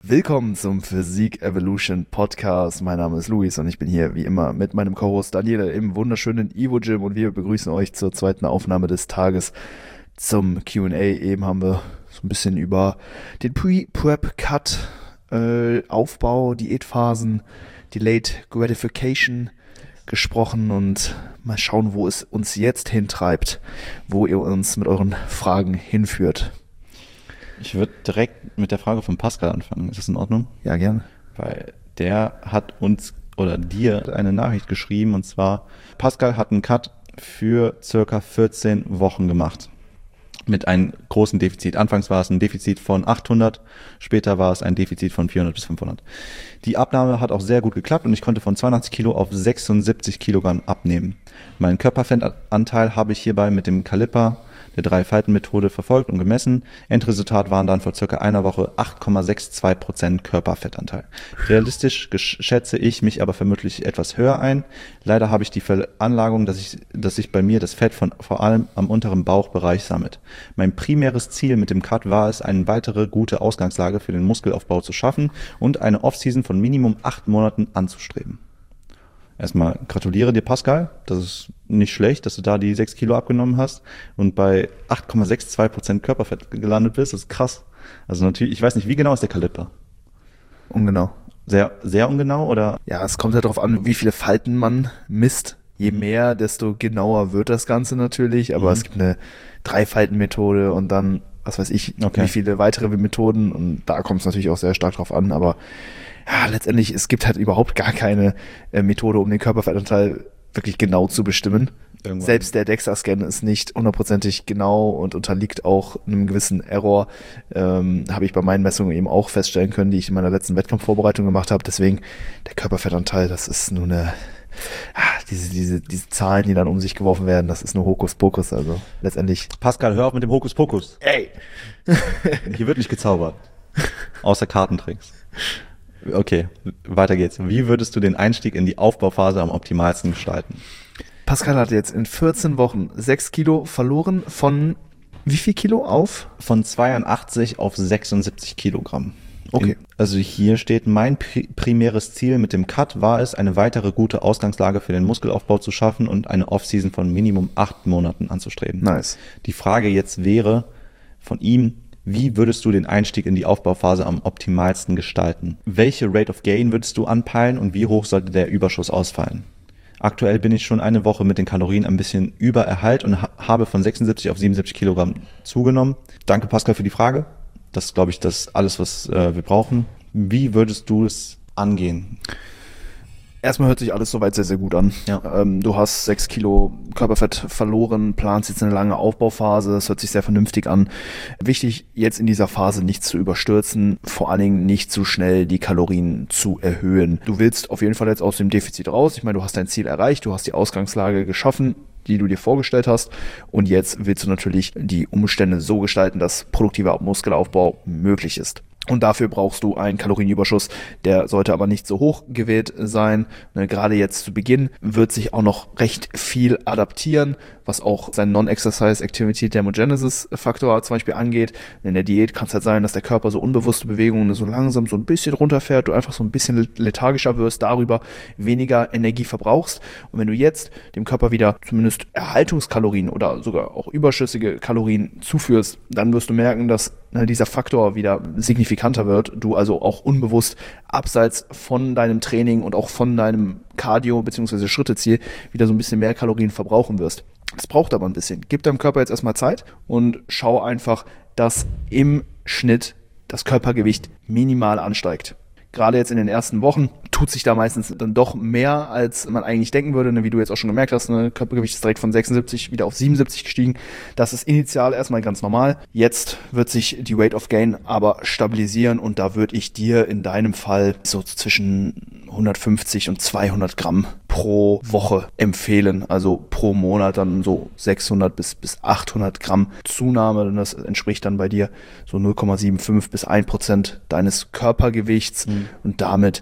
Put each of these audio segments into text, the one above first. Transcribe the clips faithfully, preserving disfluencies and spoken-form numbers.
Willkommen zum Physik Evolution Podcast. Mein Name ist Luis und ich bin hier wie immer mit meinem Co-Host Daniele im wunderschönen Evo Gym und wir begrüßen euch zur zweiten Aufnahme des Tages zum Q and A. Eben haben wir so ein bisschen über den Pre-Prep-Cut, äh, Aufbau, Diätphasen, Delayed Gratification gesprochen und mal schauen, wo es uns jetzt hintreibt, wo ihr uns mit euren Fragen hinführt. Ich würde direkt mit der Frage von Pascal anfangen. Ist das in Ordnung? Ja, gerne. Weil der hat uns oder dir eine Nachricht geschrieben und zwar, Pascal hat einen Cut für circa vierzehn Wochen gemacht. Mit einem großen Defizit. Anfangs war es ein Defizit von achthundert, später war es ein Defizit von vierhundert bis fünfhundert. Die Abnahme hat auch sehr gut geklappt und ich konnte von zweiundachtzig Kilo auf sechsundsiebzig Kilogramm abnehmen. Meinen Körperfettanteil habe ich hierbei mit dem Kaliper der Drei-Falten-Methode verfolgt und gemessen. Endresultat waren dann vor circa einer Woche acht Komma zweiundsechzig Prozent Körperfettanteil. Realistisch schätze ich mich aber vermutlich etwas höher ein. Leider habe ich die Veranlagung, dass ich, dass sich bei mir das Fett von vor allem am unteren Bauchbereich sammelt. Mein primäres Ziel mit dem Cut war es, eine weitere gute Ausgangslage für den Muskelaufbau zu schaffen und eine Off-Season von Minimum acht Monaten anzustreben. Erstmal gratuliere dir, Pascal. Das ist nicht schlecht, dass du da die sechs Kilo abgenommen hast und bei acht Komma zweiundsechzig Prozent Körperfett gelandet bist. Das ist krass. Also natürlich, ich weiß nicht, wie genau ist der Kaliper? Ungenau. Sehr, sehr ungenau oder? Ja, es kommt ja darauf an, wie viele Falten man misst. Je mehr, desto genauer wird das Ganze natürlich. Aber mhm. es gibt eine Drei-Falten-Methode und dann, was weiß ich, okay. wie viele weitere Methoden. Und da kommt es natürlich auch sehr stark drauf an. Aber ja, letztendlich, es gibt halt überhaupt gar keine äh, Methode, um den Körperfettanteil wirklich genau zu bestimmen. Irgendwann. Selbst der DEXA-Scan ist nicht hundertprozentig genau und unterliegt auch einem gewissen Error. Ähm, habe ich bei meinen Messungen eben auch feststellen können, die ich in meiner letzten Wettkampfvorbereitung gemacht habe. Deswegen, der Körperfettanteil, das ist nur eine, ah, diese, diese, diese Zahlen, die dann um sich geworfen werden, das ist nur Hokuspokus. Also letztendlich. Pascal, hör auf mit dem Hokuspokus. Ey! Hier wird nicht gezaubert. Außer Kartentricks. Okay, weiter geht's. Wie würdest du den Einstieg in die Aufbauphase am optimalsten gestalten? Pascal hat jetzt in vierzehn Wochen sechs Kilo verloren von wie viel Kilo auf? Von zweiundachtzig auf sechsundsiebzig Kilogramm. Okay. Also hier steht, mein primäres Ziel mit dem Cut war es, eine weitere gute Ausgangslage für den Muskelaufbau zu schaffen und eine Off-Season von Minimum acht Monaten anzustreben. Nice. Die Frage jetzt wäre von ihm, wie würdest du den Einstieg in die Aufbauphase am optimalsten gestalten? Welche Rate of Gain würdest du anpeilen und wie hoch sollte der Überschuss ausfallen? Aktuell bin ich schon eine Woche mit den Kalorien ein bisschen über Erhalt und ha- habe von sechsundsiebzig auf siebenundsiebzig Kilogramm zugenommen. Danke, Pascal, für die Frage. Das ist, glaube ich, das alles, was äh, wir brauchen. Wie würdest du es angehen? Erstmal hört sich alles soweit sehr, sehr gut an. Ja. Ähm, du hast sechs Kilo Körperfett verloren, planst jetzt eine lange Aufbauphase, das hört sich sehr vernünftig an. Wichtig, jetzt in dieser Phase nicht zu überstürzen, vor allen Dingen nicht zu schnell die Kalorien zu erhöhen. Du willst auf jeden Fall jetzt aus dem Defizit raus. Ich meine, du hast dein Ziel erreicht, du hast die Ausgangslage geschaffen, die du dir vorgestellt hast. Und jetzt willst du natürlich die Umstände so gestalten, dass produktiver Muskelaufbau möglich ist. Und dafür brauchst du einen Kalorienüberschuss, der sollte aber nicht so hoch gewählt sein. Gerade jetzt zu Beginn wird sich auch noch recht viel adaptieren, was auch seinen Non-Exercise Activity Thermogenesis Faktor zum Beispiel angeht. In der Diät kann es halt sein, dass der Körper so unbewusste Bewegungen so langsam so ein bisschen runterfährt, du einfach so ein bisschen lethargischer wirst, darüber weniger Energie verbrauchst. Und wenn du jetzt dem Körper wieder zumindest Erhaltungskalorien oder sogar auch überschüssige Kalorien zuführst, dann wirst du merken, dass dieser Faktor wieder signifikanter wird, du also auch unbewusst abseits von deinem Training und auch von deinem Cardio- bzw. Schritteziel wieder so ein bisschen mehr Kalorien verbrauchen wirst. Das braucht aber ein bisschen. Gib deinem Körper jetzt erstmal Zeit und schau einfach, dass im Schnitt das Körpergewicht minimal ansteigt. Gerade jetzt in den ersten Wochen tut sich da meistens dann doch mehr, als man eigentlich denken würde, ne? Wie du jetzt auch schon gemerkt hast, ne? Körpergewicht ist direkt von sechsundsiebzig wieder auf siebenundsiebzig gestiegen. Das ist initial erstmal ganz normal. Jetzt wird sich die Rate of Gain aber stabilisieren und da würde ich dir in deinem Fall so zwischen hundertfünfzig und zweihundert Gramm pro Woche empfehlen, also pro Monat dann so sechshundert bis achthundert Gramm Zunahme, und das entspricht dann bei dir so null Komma fünfundsiebzig bis ein Prozent deines Körpergewichts mhm. und damit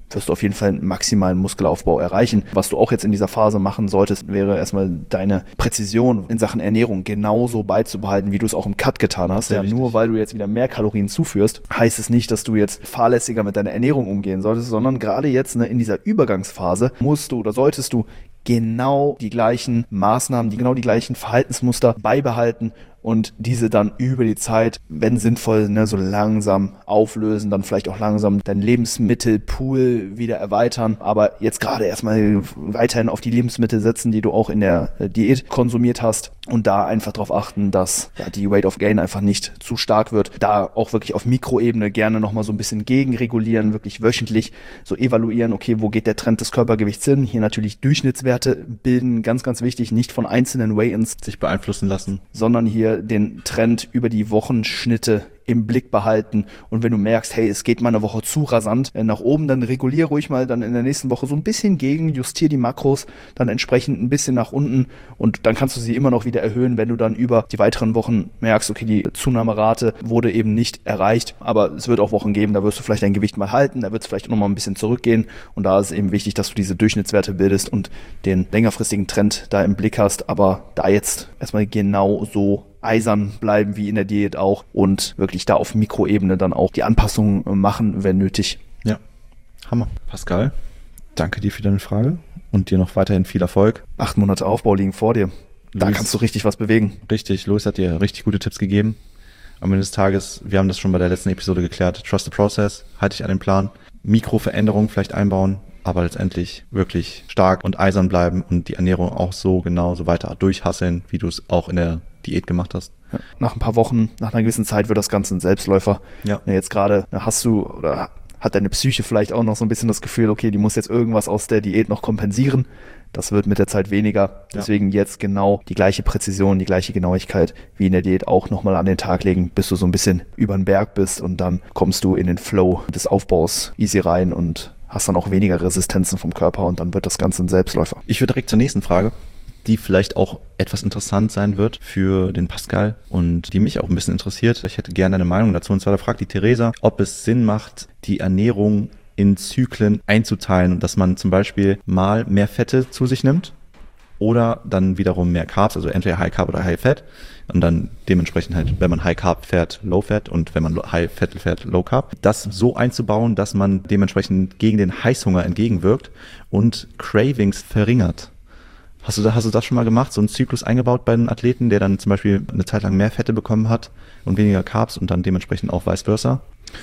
wirst du auf jeden Fall einen maximalen Muskelaufbau erreichen. Was du auch jetzt in dieser Phase machen solltest, wäre erstmal deine Präzision in Sachen Ernährung genauso beizubehalten, wie du es auch im Cut getan hast. Ja, nur weil du jetzt wieder mehr Kalorien zuführst, heißt es nicht, dass du jetzt fahrlässiger mit deiner Ernährung umgehen solltest, sondern gerade jetzt ne, in dieser Übergangsphase musst du oder solltest du genau die gleichen Maßnahmen, die genau die gleichen Verhaltensmuster beibehalten und diese dann über die Zeit, wenn sinnvoll, ne, so langsam auflösen, dann vielleicht auch langsam deinen Lebensmittelpool wieder erweitern, aber jetzt gerade erstmal weiterhin auf die Lebensmittel setzen, die du auch in der Diät konsumiert hast und da einfach darauf achten, dass ja, die Rate of Gain einfach nicht zu stark wird. Da auch wirklich auf Mikroebene gerne nochmal so ein bisschen gegenregulieren, wirklich wöchentlich so evaluieren, okay, wo geht der Trend des Körpergewichts hin? Hier natürlich Durchschnittswerte bilden, ganz, ganz wichtig, nicht von einzelnen Weigh-ins sich beeinflussen lassen, sondern hier den Trend über die Wochenschnitte im Blick behalten und wenn du merkst, hey, es geht mal eine Woche zu rasant nach oben, dann regulier ruhig mal dann in der nächsten Woche so ein bisschen gegen, justier die Makros dann entsprechend ein bisschen nach unten und dann kannst du sie immer noch wieder erhöhen, wenn du dann über die weiteren Wochen merkst, okay, die Zunahmerate wurde eben nicht erreicht, aber es wird auch Wochen geben, da wirst du vielleicht dein Gewicht mal halten, da wird es vielleicht auch noch mal ein bisschen zurückgehen und da ist es eben wichtig, dass du diese Durchschnittswerte bildest und den längerfristigen Trend da im Blick hast, aber da jetzt erstmal genau so eisern bleiben wie in der Diät auch und wirklich da auf Mikroebene dann auch die Anpassungen machen, wenn nötig. Ja, Hammer. Pascal, danke dir für deine Frage und dir noch weiterhin viel Erfolg. Acht Monate Aufbau liegen vor dir. Da Luis, kannst du richtig was bewegen. Richtig, Luis hat dir richtig gute Tipps gegeben. Am Ende des Tages, wir haben das schon bei der letzten Episode geklärt, trust the process, halte dich an den Plan, Mikroveränderungen vielleicht einbauen, aber letztendlich wirklich stark und eisern bleiben und die Ernährung auch so genau so weiter durchhasseln, wie du es auch in der Diät gemacht hast. Ja, nach ein paar Wochen, nach einer gewissen Zeit wird das Ganze ein Selbstläufer. Ja. Ja, jetzt gerade hast du oder hat deine Psyche vielleicht auch noch so ein bisschen das Gefühl, okay, die muss jetzt irgendwas aus der Diät noch kompensieren. Das wird mit der Zeit weniger. Deswegen ja. jetzt genau die gleiche Präzision, die gleiche Genauigkeit wie in der Diät auch nochmal an den Tag legen, bis du so ein bisschen über den Berg bist und dann kommst du in den Flow des Aufbaus easy rein und hast dann auch weniger Resistenzen vom Körper und dann wird das Ganze ein Selbstläufer. Ich würde direkt zur nächsten Frage, die vielleicht auch etwas interessant sein wird für den Pascal und die mich auch ein bisschen interessiert. Ich hätte gerne eine Meinung dazu. Und zwar da fragt die Theresa, ob es Sinn macht, die Ernährung in Zyklen einzuteilen, dass man zum Beispiel mal mehr Fette zu sich nimmt oder dann wiederum mehr Carbs, also entweder High Carb oder High Fat und dann dementsprechend halt, wenn man High Carb fährt, Low Fat und wenn man High Fat fährt, Low Carb, das so einzubauen, dass man dementsprechend gegen den Heißhunger entgegenwirkt und Cravings verringert. Hast du, da, hast du das schon mal gemacht, so einen Zyklus eingebaut bei einem Athleten, der dann zum Beispiel eine Zeit lang mehr Fette bekommen hat und weniger Carbs und dann dementsprechend auch vice versa?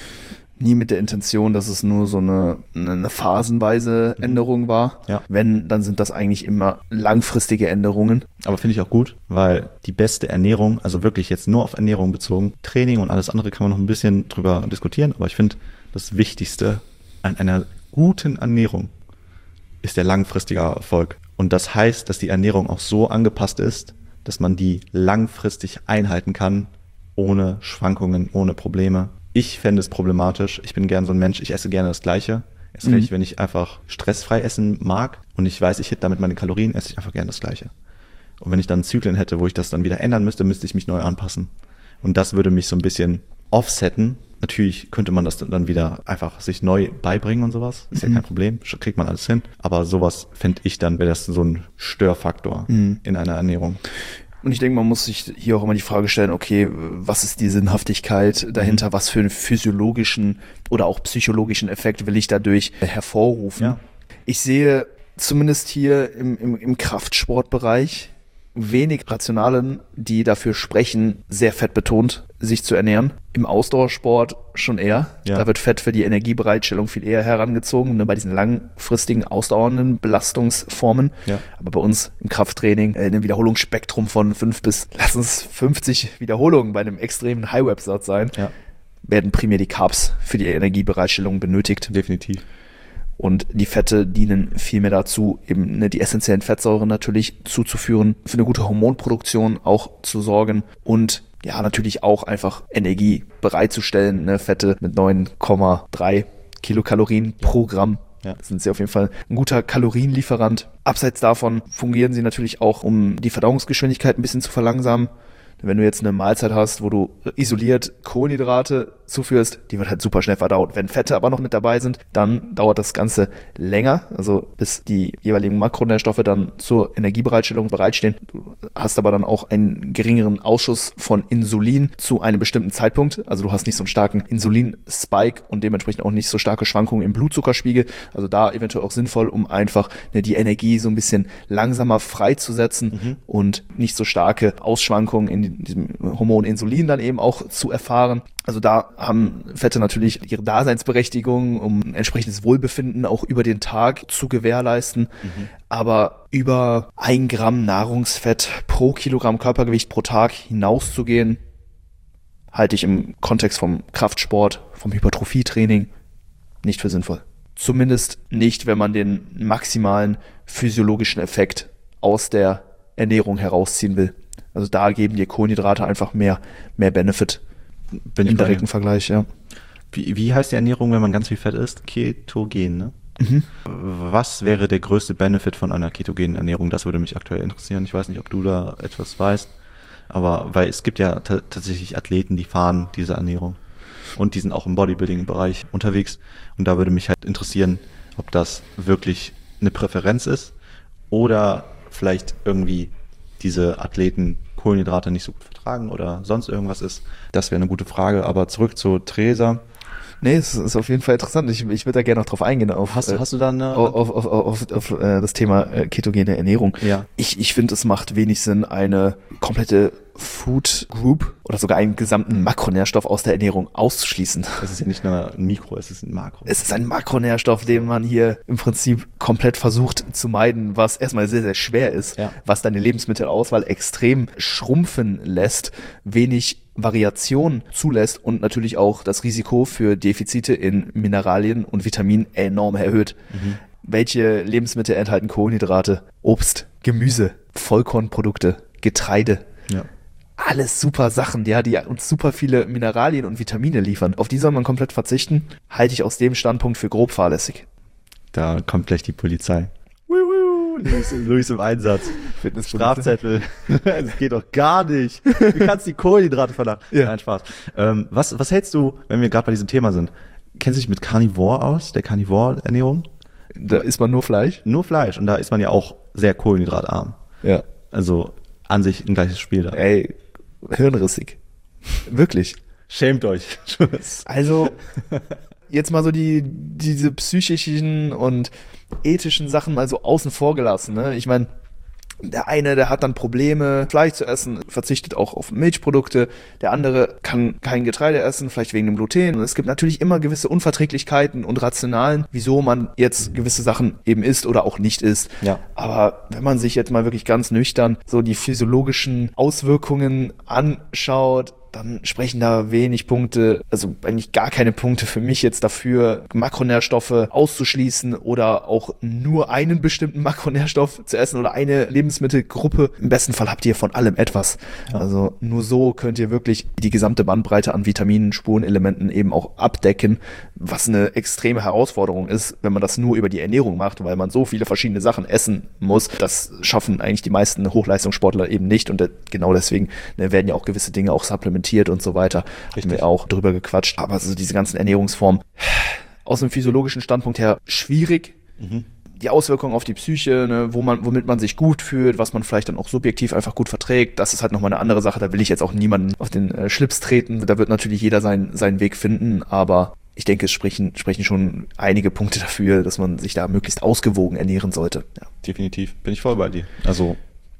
Nie mit der Intention, dass es nur so eine, eine phasenweise Änderung war. Ja. Wenn, dann sind das eigentlich immer langfristige Änderungen. Aber finde ich auch gut, weil die beste Ernährung, also wirklich jetzt nur auf Ernährung bezogen, Training und alles andere kann man noch ein bisschen drüber diskutieren, aber ich finde, das Wichtigste an einer guten Ernährung ist der langfristige Erfolg. Und das heißt, dass die Ernährung auch so angepasst ist, dass man die langfristig einhalten kann, ohne Schwankungen, ohne Probleme. Ich fände es problematisch. Ich bin gern so ein Mensch, ich esse gerne das Gleiche. Erst recht, mhm. wenn ich einfach stressfrei essen mag und ich weiß, ich hit damit meine Kalorien, esse ich einfach gerne das Gleiche. Und wenn ich dann Zyklen hätte, wo ich das dann wieder ändern müsste, müsste ich mich neu anpassen. Und das würde mich so ein bisschen offsetten. Natürlich könnte man das dann wieder einfach sich neu beibringen und sowas. Ist ja mhm. kein Problem, kriegt man alles hin. Aber sowas fände ich dann, wäre das so ein Störfaktor mhm. in einer Ernährung. Und ich denke, man muss sich hier auch immer die Frage stellen, okay, was ist die Sinnhaftigkeit dahinter? Mhm. Was für einen physiologischen oder auch psychologischen Effekt will ich dadurch hervorrufen? Ja. Ich sehe zumindest hier im, im, im Kraftsportbereich wenig Rationalen, die dafür sprechen, sehr fettbetont sich zu ernähren. Im Ausdauersport schon eher. Ja. Da wird Fett für die Energiebereitstellung viel eher herangezogen, ne, bei diesen langfristigen, ausdauernden Belastungsformen. Ja. Aber bei uns im Krafttraining, äh, ein Wiederholungsspektrum von fünf bis, lass uns fünfzig Wiederholungen bei einem extremen High-Rep-Satz sein, ja. werden primär die Carbs für die Energiebereitstellung benötigt. Definitiv. Und die Fette dienen vielmehr dazu, eben ne, die essentiellen Fettsäuren natürlich zuzuführen, für eine gute Hormonproduktion auch zu sorgen und ja, natürlich auch einfach Energie bereitzustellen. Ne? Fette mit neun Komma drei Kilokalorien pro Gramm. Ja. Das sind sie auf jeden Fall ein guter Kalorienlieferant. Abseits davon fungieren sie natürlich auch, um die Verdauungsgeschwindigkeit ein bisschen zu verlangsamen. Wenn du jetzt eine Mahlzeit hast, wo du isoliert Kohlenhydrate zuführst, die wird halt super schnell verdaut. Wenn Fette aber noch mit dabei sind, dann dauert das Ganze länger, also bis die jeweiligen Makronährstoffe dann zur Energiebereitstellung bereitstehen. Du hast aber dann auch einen geringeren Ausschuss von Insulin zu einem bestimmten Zeitpunkt. Also du hast nicht so einen starken Insulin-Spike und dementsprechend auch nicht so starke Schwankungen im Blutzuckerspiegel. Also da eventuell auch sinnvoll, um einfach ne, die Energie so ein bisschen langsamer freizusetzen mhm. und nicht so starke Ausschwankungen in diesem Hormon Insulin dann eben auch zu erfahren. Also da haben Fette natürlich ihre Daseinsberechtigung, um ein entsprechendes Wohlbefinden auch über den Tag zu gewährleisten. Mhm. Aber über ein Gramm Nahrungsfett pro Kilogramm Körpergewicht pro Tag hinauszugehen, halte ich im Kontext vom Kraftsport, vom Hypertrophietraining nicht für sinnvoll. Zumindest nicht, wenn man den maximalen physiologischen Effekt aus der Ernährung herausziehen will. Also da geben dir Kohlenhydrate einfach mehr, mehr Benefit. Bin im direkten Vergleich, ja. Wie, wie heißt die Ernährung, wenn man ganz viel Fett isst? Ketogen, ne? Mhm. Was wäre der größte Benefit von einer ketogenen Ernährung? Das würde mich aktuell interessieren. Ich weiß nicht, ob du da etwas weißt, aber weil es gibt ja t- tatsächlich Athleten, die fahren diese Ernährung und die sind auch im Bodybuilding-Bereich unterwegs und da würde mich halt interessieren, ob das wirklich eine Präferenz ist oder vielleicht irgendwie diese Athleten Kohlenhydrate nicht so gut vertragen oder sonst irgendwas ist. Das wäre eine gute Frage. Aber zurück zu Theresa. Nee, es ist auf jeden Fall interessant. Ich, ich würde da gerne noch drauf eingehen. Auf, hast, äh, hast du dann eine auf, auf, auf, auf, auf äh, das Thema äh, ketogene Ernährung? Ja. Ich, ich finde, es macht wenig Sinn, eine komplette Food Group oder sogar einen gesamten Makronährstoff aus der Ernährung auszuschließen. Es ist ja nicht nur ein Mikro, es ist ein Makro. Es ist ein Makronährstoff, den man hier im Prinzip komplett versucht zu meiden, was erstmal sehr, sehr schwer ist, ja. was deine Lebensmittelauswahl extrem schrumpfen lässt, wenig Variation zulässt und natürlich auch das Risiko für Defizite in Mineralien und Vitaminen enorm erhöht. Mhm. Welche Lebensmittel enthalten Kohlenhydrate? Obst, Gemüse, Vollkornprodukte, Getreide. Ja. Alles super Sachen, ja, die uns super viele Mineralien und Vitamine liefern. Auf die soll man komplett verzichten, halte ich aus dem Standpunkt für grob fahrlässig. Da kommt gleich die Polizei. Luis, Luis im Einsatz. Strafzettel. Das geht doch gar nicht. Du kannst die Kohlenhydrate verlangen. Ja. Nein, Spaß. Ähm, was, was hältst du, wenn wir gerade bei diesem Thema sind? Kennst du dich mit Carnivore aus, der Carnivore-Ernährung? Da isst man nur Fleisch? Nur Fleisch. Und da ist man ja auch sehr kohlenhydratarm. Ja. Also an sich ein gleiches Spiel da. Ey, hirnrissig. Wirklich. Schämt euch. Also, jetzt mal so die diese psychischen und ethischen Sachen mal so außen vor gelassen. Ne? Ich meine, der eine, der hat dann Probleme, Fleisch zu essen, verzichtet auch auf Milchprodukte. Der andere kann kein Getreide essen, vielleicht wegen dem Gluten. Und es gibt natürlich immer gewisse Unverträglichkeiten und Rationalen, wieso man jetzt gewisse Sachen eben isst oder auch nicht isst. Ja. Aber wenn man sich jetzt mal wirklich ganz nüchtern so die physiologischen Auswirkungen anschaut, dann sprechen da wenig Punkte, also eigentlich gar keine Punkte für mich jetzt dafür, Makronährstoffe auszuschließen oder auch nur einen bestimmten Makronährstoff zu essen oder eine Lebensmittelgruppe. Im besten Fall habt ihr von allem etwas. Ja. Also nur so könnt ihr wirklich die gesamte Bandbreite an Vitaminen, Spurenelementen eben auch abdecken, was eine extreme Herausforderung ist, wenn man das nur über die Ernährung macht, weil man so viele verschiedene Sachen essen muss. Das schaffen eigentlich die meisten Hochleistungssportler eben nicht und genau deswegen ne, werden ja auch gewisse Dinge auch supplementiert und so weiter. Richtig. Haben wir auch drüber gequatscht. Aber also diese ganzen Ernährungsformen aus dem physiologischen Standpunkt her schwierig. Mhm. Die Auswirkungen auf die Psyche, ne, wo man, womit man sich gut fühlt, was man vielleicht dann auch subjektiv einfach gut verträgt, das ist halt nochmal eine andere Sache. Da will ich jetzt auch niemanden auf den äh, Schlips treten. Da wird natürlich jeder seinen, seinen Weg finden, aber ich denke, es sprechen, sprechen schon einige Punkte dafür, dass man sich da möglichst ausgewogen ernähren sollte. Ja. Definitiv. Bin ich voll bei dir. Also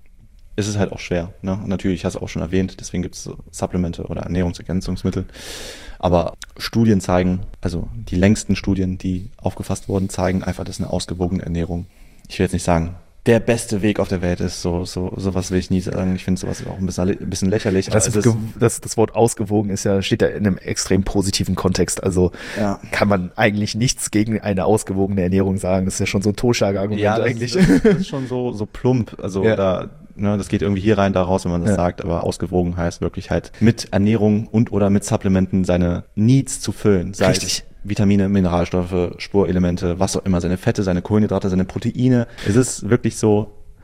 es ist halt auch schwer, ne? Natürlich, hast du auch schon erwähnt, deswegen gibt es so Supplemente oder Ernährungsergänzungsmittel. Aber Studien zeigen, also die längsten Studien, die aufgefasst wurden, zeigen einfach, dass eine ausgewogene Ernährung, ich will jetzt nicht sagen, der beste Weg auf der Welt ist, so so sowas will ich nie sagen. Ich finde sowas auch ein bisschen, ein bisschen lächerlich. Das, ist, das, das Wort ausgewogen ist ja, steht ja in einem extrem positiven Kontext. Also ja. Kann man eigentlich nichts gegen eine ausgewogene Ernährung sagen. Das ist ja schon so ein Totschlagargument ja, das eigentlich. Ist, das ist schon so, so plump. Also ja. da, ne, das geht irgendwie hier rein, da raus, wenn man das ja. sagt. Aber ausgewogen heißt wirklich halt mit Ernährung und oder mit Supplementen seine Needs zu füllen. Sei Richtig. Es Vitamine, Mineralstoffe, Spurelemente, was auch immer, seine Fette, seine Kohlenhydrate, seine Proteine. Es ist wirklich so,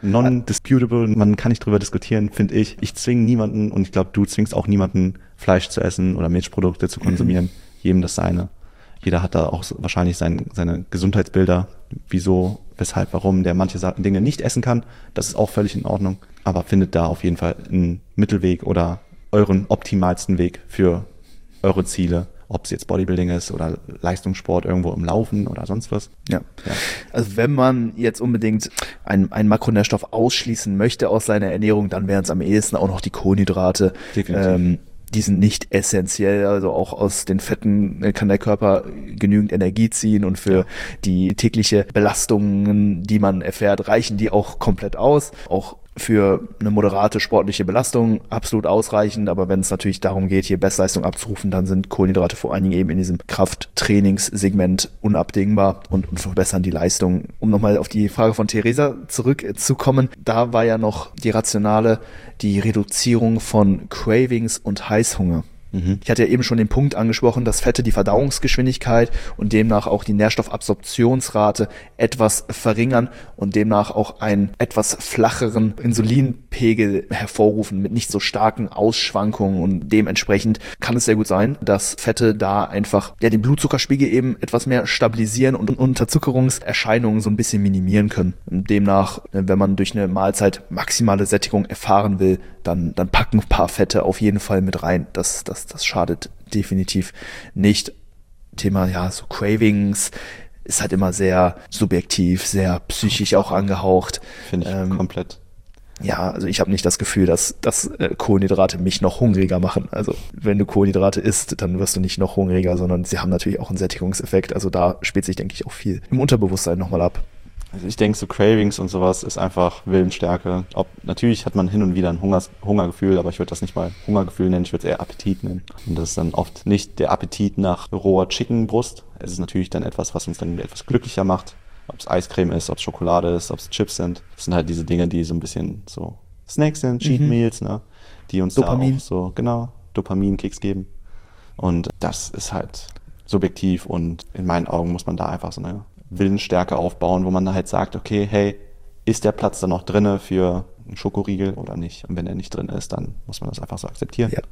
non-disputable, man kann nicht drüber diskutieren, finde ich. Ich zwinge niemanden und ich glaube, du zwingst auch niemanden, Fleisch zu essen oder Milchprodukte zu konsumieren. Mhm. Jedem das seine. Jeder hat da auch wahrscheinlich sein, seine Gesundheitsbilder, wieso, weshalb, warum der manche Dinge nicht essen kann. Das ist auch völlig in Ordnung. Aber findet da auf jeden Fall einen Mittelweg oder euren optimalsten Weg für eure Ziele. Ob es jetzt Bodybuilding ist oder Leistungssport irgendwo im Laufen oder sonst was. Ja. ja. Also wenn man jetzt unbedingt einen, einen Makronährstoff ausschließen möchte aus seiner Ernährung, dann wären es am ehesten auch noch die Kohlenhydrate. Definitiv. Ähm, die sind nicht essentiell, also auch aus den Fetten kann der Körper genügend Energie ziehen und für ja. die tägliche Belastungen, die man erfährt, reichen die auch komplett aus. Auch für eine moderate sportliche Belastung absolut ausreichend, aber wenn es natürlich darum geht, hier Bestleistung abzurufen, dann sind Kohlenhydrate vor allen Dingen eben in diesem Krafttrainingssegment unabdingbar und, und verbessern die Leistung. Um nochmal auf die Frage von Theresa zurückzukommen, da war ja noch die Rationale, die Reduzierung von Cravings und Heißhunger. Ich hatte ja eben schon den Punkt angesprochen, dass Fette die Verdauungsgeschwindigkeit und demnach auch die Nährstoffabsorptionsrate etwas verringern und demnach auch einen etwas flacheren Insulinpegel hervorrufen mit nicht so starken Ausschwankungen, und dementsprechend kann es sehr gut sein, dass Fette da einfach ja den Blutzuckerspiegel eben etwas mehr stabilisieren und Unterzuckerungserscheinungen so ein bisschen minimieren können. Und demnach, wenn man durch eine Mahlzeit maximale Sättigung erfahren will, dann, dann packen ein paar Fette auf jeden Fall mit rein. Das, das, das schadet definitiv nicht. Thema, ja, so Cravings ist halt immer sehr subjektiv, sehr psychisch auch angehaucht. Finde ich ähm, komplett. Ja, also ich habe nicht das Gefühl, dass, dass äh, Kohlenhydrate mich noch hungriger machen. Also wenn du Kohlenhydrate isst, dann wirst du nicht noch hungriger, sondern sie haben natürlich auch einen Sättigungseffekt. Also da spielt sich, denke ich, auch viel im Unterbewusstsein nochmal ab. Also ich denke, so Cravings und sowas ist einfach Willensstärke. Ob, natürlich hat man hin und wieder ein Hungers, Hungergefühl, aber ich würde das nicht mal Hungergefühl nennen, ich würde es eher Appetit nennen. Und das ist dann oft nicht der Appetit nach roher Chickenbrust. Es ist natürlich dann etwas, was uns dann etwas glücklicher macht. Ob es Eiscreme ist, ob es Schokolade ist, ob es Chips sind. Das sind halt diese Dinge, die so ein bisschen so Snacks sind, Cheat Meals, ne? Die uns Dopamin. da auch so, genau, Dopamin-Kicks geben. Und das ist halt subjektiv und in meinen Augen muss man da einfach so eine Willensstärke aufbauen, wo man da halt sagt, okay, hey, ist der Platz da noch drinne für einen Schokoriegel oder nicht? Und wenn er nicht drin ist, dann muss man das einfach so akzeptieren. Ja.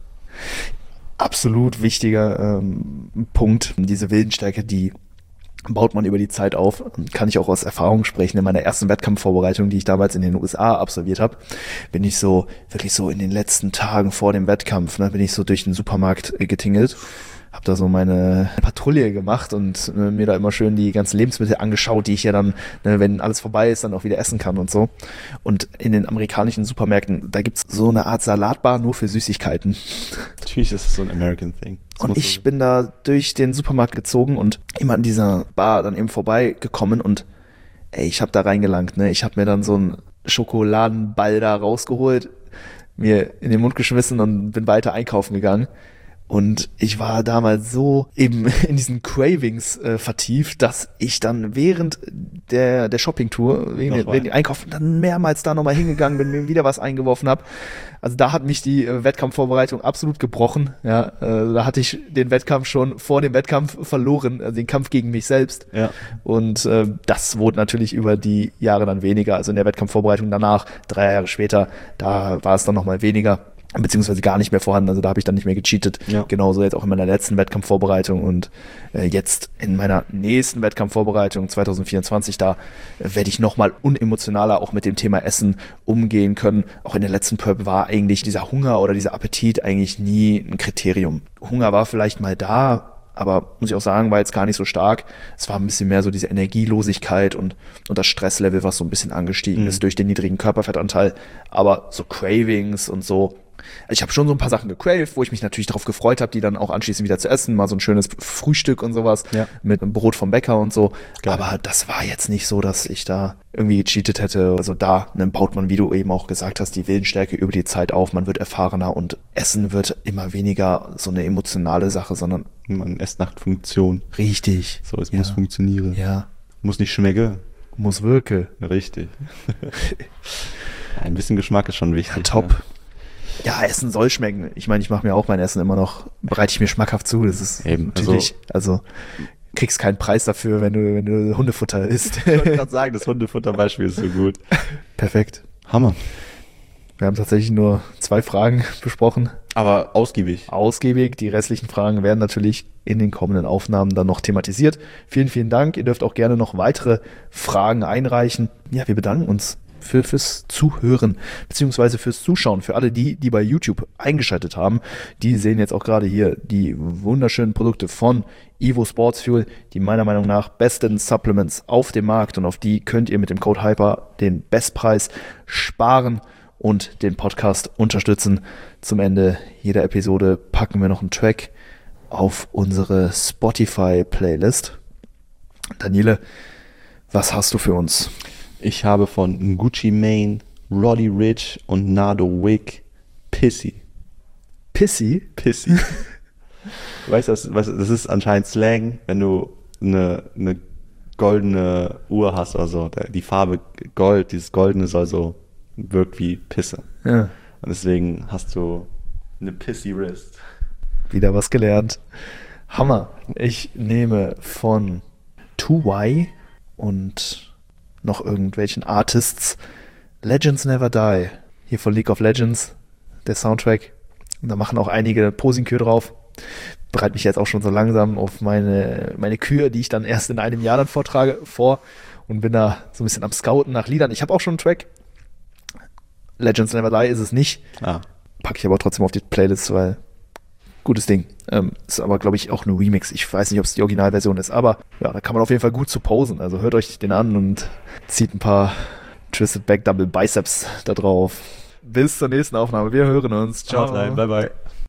Absolut wichtiger ähm, Punkt. Diese Willensstärke, die baut man über die Zeit auf. Kann ich auch aus Erfahrung sprechen. In meiner ersten Wettkampfvorbereitung, die ich damals in den U S A absolviert habe, bin ich so, wirklich so in den letzten Tagen vor dem Wettkampf, ne, bin ich so durch den Supermarkt äh, getingelt. Hab da so meine Patrouille gemacht und ne, mir da immer schön die ganzen Lebensmittel angeschaut, die ich ja dann, ne, wenn alles vorbei ist, dann auch wieder essen kann und so. Und in den amerikanischen Supermärkten, da gibt's so eine Art Salatbar nur für Süßigkeiten. Natürlich ist es so ein American Thing. Das und ich so bin da durch den Supermarkt gezogen und immer an dieser Bar dann eben vorbeigekommen und ey, ich hab da reingelangt, ne? Ich hab mir dann so einen Schokoladenball da rausgeholt, mir in den Mund geschmissen und bin weiter einkaufen gegangen. Und ich war damals so eben in diesen Cravings äh, vertieft, dass ich dann während der der Shoppingtour, wegen den Einkaufen, dann mehrmals da nochmal hingegangen bin, mir wieder was eingeworfen habe. Also da hat mich die äh, Wettkampfvorbereitung absolut gebrochen. Ja, äh, da hatte ich den Wettkampf schon vor dem Wettkampf verloren, also den Kampf gegen mich selbst. Ja. Und äh, das wurde natürlich über die Jahre dann weniger. Also in der Wettkampfvorbereitung danach, drei Jahre später, da war es dann nochmal weniger. Beziehungsweise gar nicht mehr vorhanden, also da habe ich dann nicht mehr gecheatet. Ja. Genauso jetzt auch in meiner letzten Wettkampfvorbereitung und äh, jetzt in meiner nächsten Wettkampfvorbereitung zwanzig vierundzwanzig, da äh, werde ich nochmal unemotionaler auch mit dem Thema Essen umgehen können. Auch in der letzten Prep war eigentlich dieser Hunger oder dieser Appetit eigentlich nie ein Kriterium. Hunger war vielleicht mal da, aber muss ich auch sagen, war jetzt gar nicht so stark. Es war ein bisschen mehr so diese Energielosigkeit und, und das Stresslevel, was so ein bisschen angestiegen mhm. ist durch den niedrigen Körperfettanteil. Aber so Cravings und so, ich habe schon so ein paar Sachen gecraved, wo ich mich natürlich darauf gefreut habe, die dann auch anschließend wieder zu essen. Mal so ein schönes Frühstück und sowas ja. mit einem Brot vom Bäcker und so. Geil. Aber das war jetzt nicht so, dass ich da irgendwie gecheatet hätte. Also da dann baut man, wie du eben auch gesagt hast, die Willensstärke über die Zeit auf. Man wird erfahrener und Essen wird immer weniger so eine emotionale Sache, sondern man esst nach Funktion. Richtig. So, es ja. muss funktionieren. Ja. Muss nicht schmecken. Muss wirken. Richtig. Ein bisschen Geschmack ist schon wichtig. Ja, top. Ja. Ja, Essen soll schmecken. Ich meine, ich mache mir auch mein Essen immer noch, bereite ich mir schmackhaft zu. Das ist eben natürlich, also, also kriegst keinen Preis dafür, wenn du, wenn du Hundefutter isst. Ich wollte gerade sagen, das Hundefutter-Beispiel ist so gut. Perfekt. Hammer. Wir haben tatsächlich nur zwei Fragen besprochen. Aber ausgiebig. Ausgiebig. Die restlichen Fragen werden natürlich in den kommenden Aufnahmen dann noch thematisiert. Vielen, vielen Dank. Ihr dürft auch gerne noch weitere Fragen einreichen. Ja, wir bedanken uns für, fürs Zuhören, beziehungsweise fürs Zuschauen. Für alle die, die bei YouTube eingeschaltet haben, die sehen jetzt auch gerade hier die wunderschönen Produkte von Evo Sports Fuel, die meiner Meinung nach besten Supplements auf dem Markt, und auf die könnt ihr mit dem Code Hyper den Bestpreis sparen und den Podcast unterstützen. Zum Ende jeder Episode packen wir noch einen Track auf unsere Spotify-Playlist. Daniele, was hast du für uns? Ich habe von Gucci Mane, Roddy Ricch und Nardo Wick Pissy. Pissy? Pissy. Du weißt, das, was, das ist anscheinend Slang, wenn du eine, eine goldene Uhr hast oder so. Die Farbe Gold, dieses Goldene soll so, wirkt wie Pisse. Ja. Und deswegen hast du eine Pissy Wrist. Wieder was gelernt. Hammer. Ich nehme von two Y und noch irgendwelchen Artists Legends Never Die. Hier von League of Legends, der Soundtrack. Und da machen auch einige Posinkür drauf. Bereite mich jetzt auch schon so langsam auf meine, meine Kür, die ich dann erst in einem Jahr dann vortrage, vor. Und bin da so ein bisschen am Scouten nach Liedern. Ich habe auch schon einen Track. Legends Never Die ist es nicht. Ah. Packe ich aber trotzdem auf die Playlist, weil gutes Ding. Ähm, ist aber, glaube ich, auch ein Remix. Ich weiß nicht, ob es die Originalversion ist, aber ja, da kann man auf jeden Fall gut zu posen. Also hört euch den an und zieht ein paar Twisted Back Double Biceps da drauf. Bis zur nächsten Aufnahme. Wir hören uns. Ciao. Bye bye.